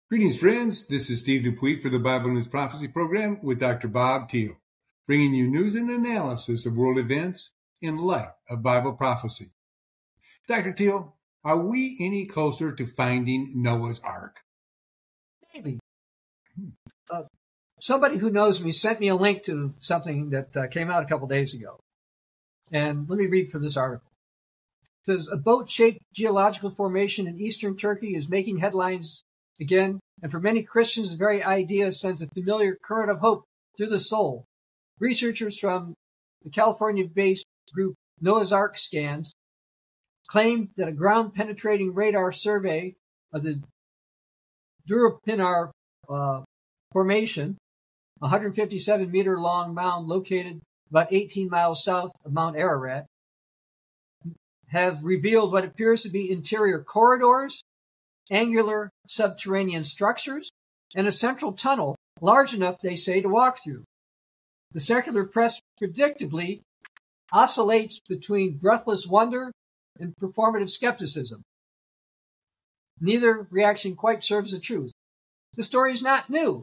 Greetings, friends. This is Steve Dupuy for the Bible News Prophecy Program with Dr. Bob Thiel, bringing you news and analysis of world events in light of Bible prophecy. Dr. Thiel, are we any closer to finding Noah's Ark? Maybe. Somebody who knows me sent me a link to something that came out a couple days ago. And let me read from this article. It says, a boat-shaped geological formation in eastern Turkey is making headlines again, and for many Christians, the very idea sends a familiar current of hope through the soul. Researchers from the California-based group Noah's Ark Scans claimed that a ground-penetrating radar survey of the Durupinar Formation, a 157-meter-long mound located about 18 miles south of Mount Ararat, have revealed what appears to be interior corridors, angular subterranean structures, and a central tunnel large enough, they say, to walk through. The secular press predictably oscillates between breathless wonder and performative skepticism. Neither reaction quite serves the truth. The story is not new.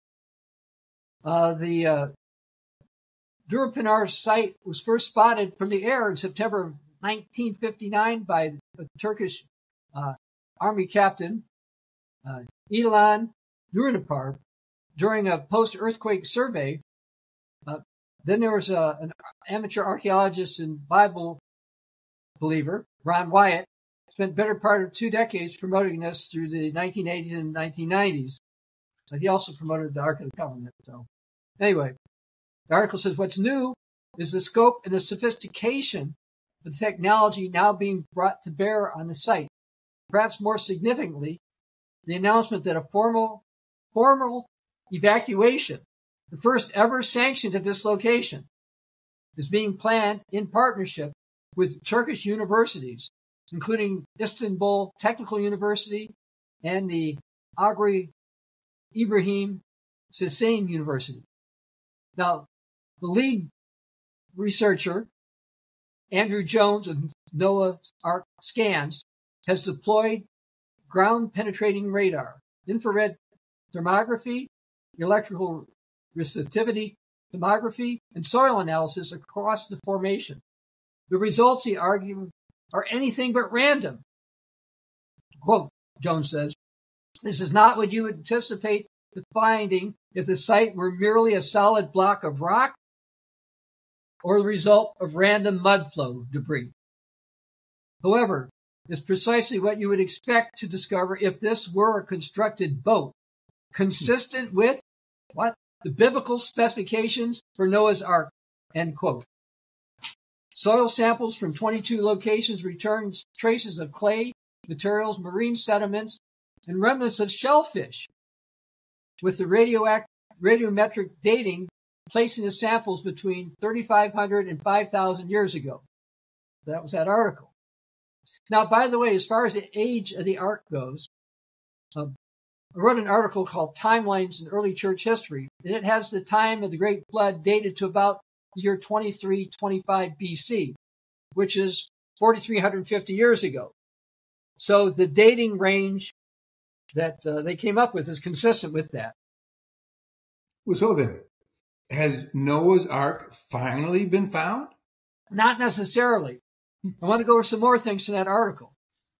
The Durupinar site was first spotted from the air in September of 1959 by a Turkish Army captain, Ilan Durinapar, during a post-earthquake survey. Then there was an amateur archaeologist and Bible believer, Ron Wyatt, spent better part of 2 decades promoting this through the 1980s and 1990s. He also promoted the Ark of the Covenant. So anyway, the article says what's new is the scope and the sophistication of the technology now being brought to bear on the site. Perhaps more significantly, the announcement that a formal evacuation, the first ever sanctioned at this location, is being planned in partnership with Turkish universities, including Istanbul Technical University and the Agri Ibrahim Sissain University. Now, the lead researcher, Andrew Jones of Noah's Ark Scans, has deployed ground-penetrating radar, infrared thermography, electrical resistivity tomography, and soil analysis across the formation. The results, he argued, are anything but random. Quote, Jones says, this is not what you would anticipate the finding if the site were merely a solid block of rock or the result of random mud flow debris. However, it's precisely what you would expect to discover if this were a constructed boat, consistent with what? The biblical specifications for Noah's Ark, end quote. Soil samples from 22 locations returned traces of clay, materials, marine sediments, and remnants of shellfish, with the radiometric dating placing the samples between 3,500 and 5,000 years ago. That was that article. Now, by the way, as far as the age of the ark goes, I wrote an article called Timelines in Early Church History, and it has the time of the Great Flood dated to about the year 2325 BC, which is 4,350 years ago. So the dating range that they came up with is consistent with that. Well, so then, has Noah's Ark finally been found? Not necessarily. I want to go over some more things from that article.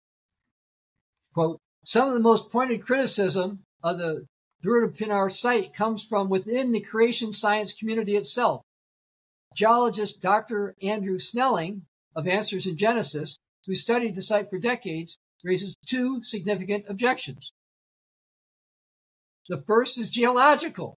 Quote, some of the most pointed criticism of the Durupinar site comes from within the creation science community itself. Geologist Dr. Andrew Snelling of Answers in Genesis, who studied the site for decades, raises 2 significant objections. The first is geological.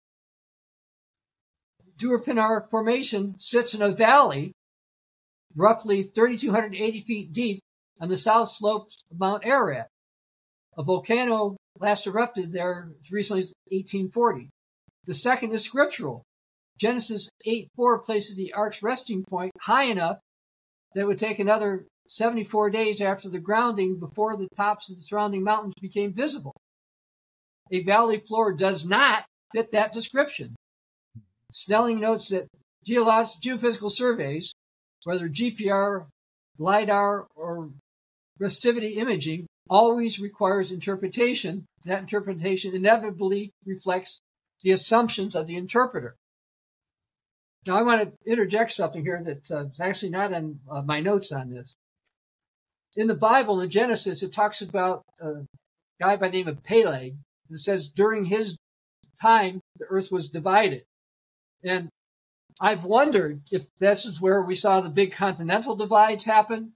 Durupinar Formation sits in a valley roughly 3,280 feet deep on the south slopes of Mount Ararat. A volcano last erupted there as recently as 1840. The second is scriptural. Genesis 8:4 places the ark's resting point high enough that it would take another 74 days after the grounding before the tops of the surrounding mountains became visible. A valley floor does not fit that description. Snelling notes that geophysical surveys, whether GPR, LIDAR, or resistivity imaging, always requires interpretation that interpretation inevitably reflects the assumptions of the interpreter. Now, I want to interject something here that's actually not in my notes on this. In the Bible, in Genesis, it talks about a guy by the name of Peleg. It says during his time, the earth was divided. And I've wondered if this is where we saw the big continental divides happen,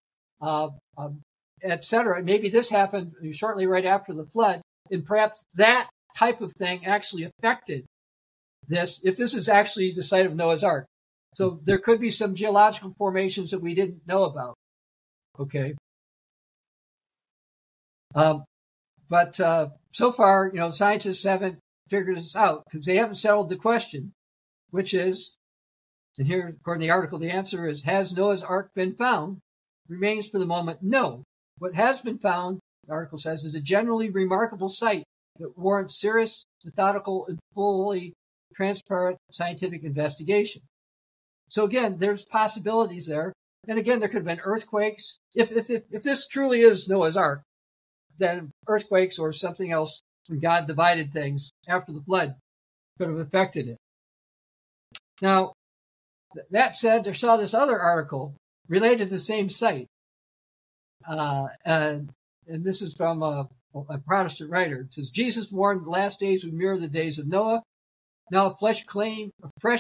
et cetera. Maybe this happened shortly right after the flood, and perhaps that type of thing actually affected this, if this is actually the site of Noah's Ark. So there could be some geological formations that we didn't know about. Okay. But so far, scientists haven't figured this out because they haven't settled the question, which is, and here, according to the article, the answer is, has Noah's Ark been found? Remains for the moment, no. What has been found, the article says, is a generally remarkable site that warrants serious, methodical, and fully transparent scientific investigation. So again, there's possibilities there. And again, there could have been earthquakes. If this truly is Noah's Ark, then earthquakes or something else when God divided things after the flood could have affected it. Now, that said, I saw this other article related to the same site. And this is from a Protestant writer. It says, Jesus warned the last days would mirror the days of Noah. Now fresh claims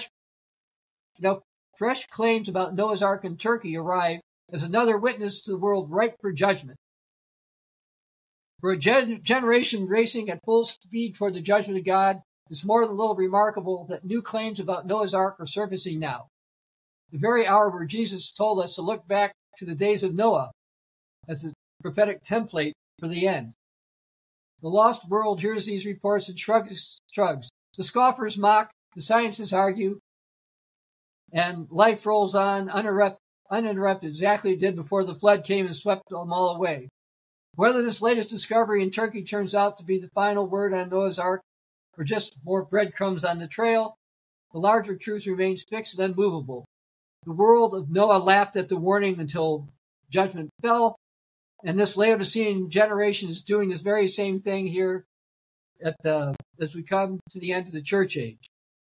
about Noah's Ark in Turkey arrive as another witness to the world ripe for judgment. For a generation racing at full speed toward the judgment of God, it's more than a little remarkable that new claims about Noah's Ark are surfacing now. The very hour where Jesus told us to look back to the days of Noah as a prophetic template for the end. The lost world hears these reports and shrugs. The scoffers mock, the scientists argue, and life rolls on uninterrupted, exactly as it did before the flood came and swept them all away. Whether this latest discovery in Turkey turns out to be the final word on Noah's Ark or just more breadcrumbs on the trail, the larger truth remains fixed and unmovable. The world of Noah laughed at the warning until judgment fell, and this Laodicean generation is doing this very same thing here as we come to the end of the church age.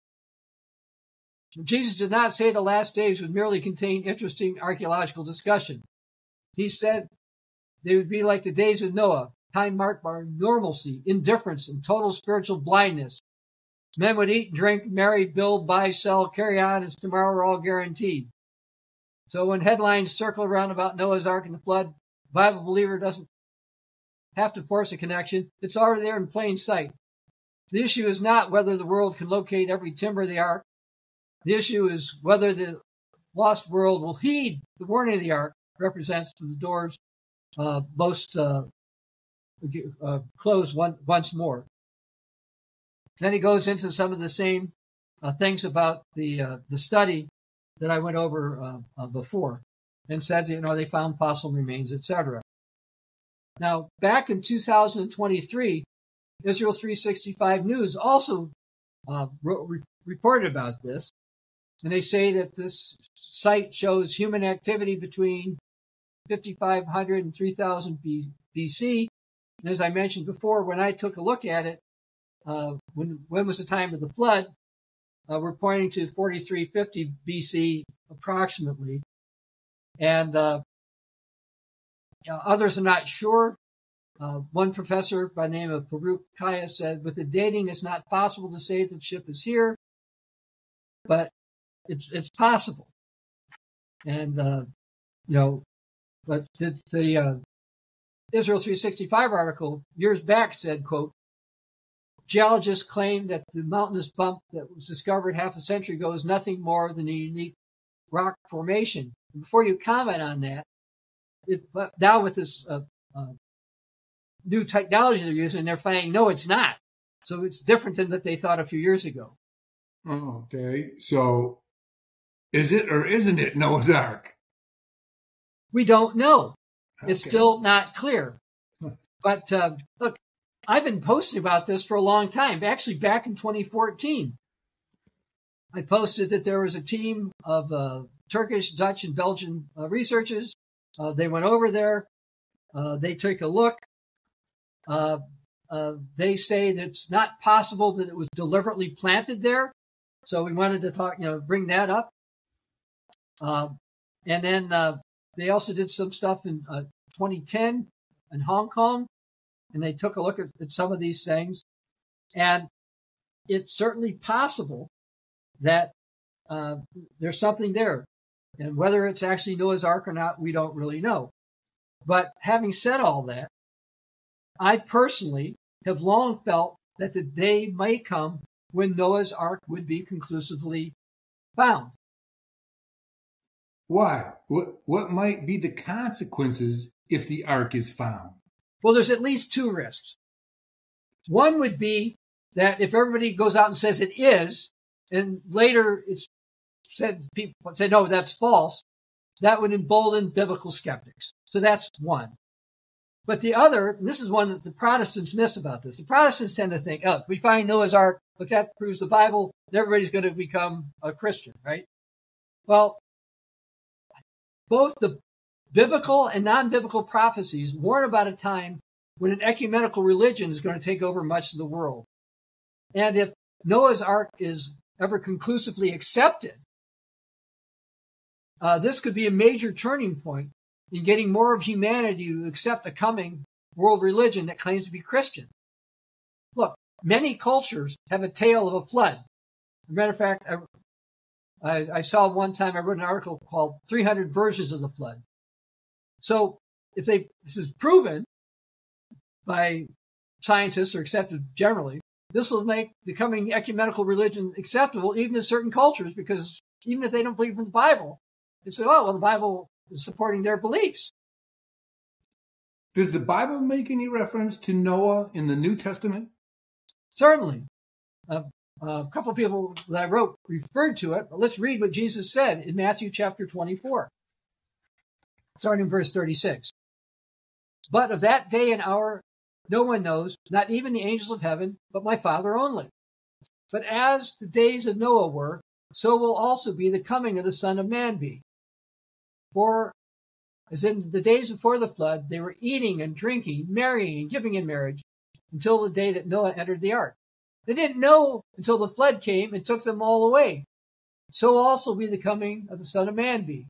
Jesus did not say the last days would merely contain interesting archaeological discussion. He said they would be like the days of Noah, time marked by normalcy, indifference, and total spiritual blindness. Men would eat, drink, marry, build, buy, sell, carry on as tomorrow were all guaranteed. So when headlines circle around about Noah's Ark and the flood, the Bible believer doesn't have to force a connection. It's already there in plain sight. The issue is not whether the world can locate every timber of the ark. The issue is whether the lost world will heed the warning of the ark represents to the doors most closed once more. Then he goes into some of the same things about the study that I went over before, and said, they found fossil remains, etc. Now, back in 2023, Israel 365 News also reported about this, and they say that this site shows human activity between 5,500 and 3,000 BC. And as I mentioned before, when I took a look at it, when was the time of the flood, we're pointing to 4350 BC approximately. And others are not sure. One professor by the name of Farouk Kaya said, with the dating, it's not possible to say that the ship is here, but it's possible. And, but the Israel 365 article years back said, quote, geologists claim that the mountainous bump that was discovered half a century ago is nothing more than a unique rock formation. And before you comment on that, now with this new technology they're using, they're finding, no, it's not. So it's different than what they thought a few years ago. Oh, okay. So is it or isn't it Noah's Ark? We don't know. Okay. It's still not clear. But look, I've been posting about this for a long time. Actually, back in 2014, I posted that there was a team of Turkish, Dutch, and Belgian researchers. They went over there. They took a look. they say that it's not possible that it was deliberately planted there. So we wanted to talk, bring that up. And then they also did some stuff in 2010 in Hong Kong, and they took a look at some of these things. And it's certainly possible that there's something there. And whether it's actually Noah's Ark or not, we don't really know. But having said all that, I personally have long felt that the day might come when Noah's Ark would be conclusively found. Why? What might be the consequences if the ark is found? Well, there's at least two risks. One would be that if everybody goes out and says it is, and later it's said, people say, no, that's false, that would embolden biblical skeptics. So that's one. But the other, and this is one that the Protestants miss about this. The Protestants tend to think, oh, we find Noah's Ark, look, that proves the Bible, and everybody's going to become a Christian, right? Well, both the biblical and non-biblical prophecies warn about a time when an ecumenical religion is going to take over much of the world. And if Noah's Ark is ever conclusively accepted, this could be a major turning point in getting more of humanity to accept a coming world religion that claims to be Christian. Look, many cultures have a tale of a flood. As a matter of fact, I saw one time, I wrote an article called 300 Versions of the Flood. So if this is proven by scientists or accepted generally, this will make the coming ecumenical religion acceptable even in certain cultures, because even if they don't believe in the Bible, they say, oh, well, the Bible is supporting their beliefs. Does the Bible make any reference to Noah in the New Testament? Certainly. A couple of people that I wrote referred to it, but let's read what Jesus said in Matthew chapter 24, starting in verse 36. But of that day and hour no one knows, not even the angels of heaven, but my Father only. But as the days of Noah were, so will also be the coming of the Son of Man be. For as in the days before the flood, they were eating and drinking, marrying and giving in marriage, until the day that Noah entered the ark. They didn't know until the flood came and took them all away. So also will be the coming of the Son of Man be.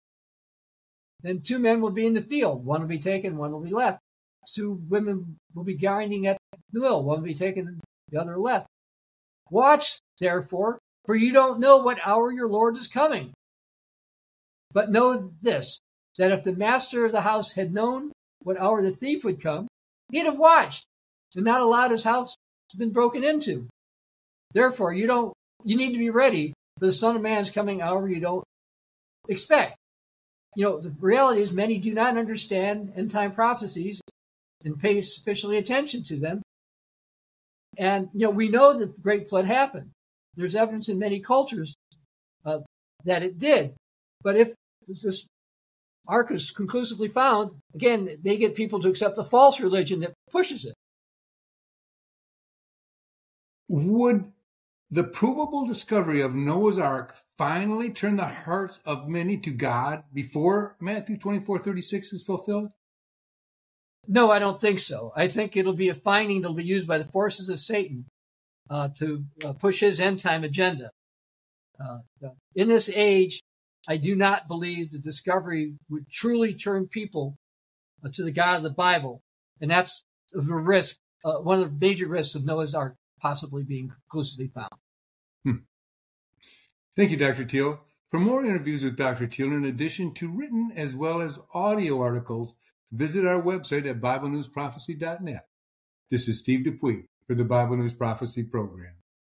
Then two men will be in the field. One will be taken, one will be left. Two women will be grinding at the mill. One will be taken, the other left. Watch, therefore, for you don't know what hour your Lord is coming. But know this, that if the master of the house had known what hour the thief would come, he'd have watched and not allowed his house to have been broken into. Therefore, you need to be ready for the Son of Man's coming hour you don't expect. The reality is many do not understand end-time prophecies and pay sufficiently attention to them. And, we know that the Great Flood happened. There's evidence in many cultures that it did. But if this ark is conclusively found, again, it may get people to accept a false religion that pushes it. Would the provable discovery of Noah's Ark finally turn the hearts of many to God before Matthew 24:36 is fulfilled? No, I don't think so. I think it'll be a finding that'll be used by the forces of Satan to push his end-time agenda. In this age, I do not believe the discovery would truly turn people to the God of the Bible, and that's the risk, one of the major risks of Noah's Ark possibly being conclusively found. Thank you, Dr. Teal. For more interviews with Dr. Teal, in addition to written as well as audio articles, visit our website at BibleNewsProphecy.net. This is Steve Dupuy for the Bible News Prophecy Program.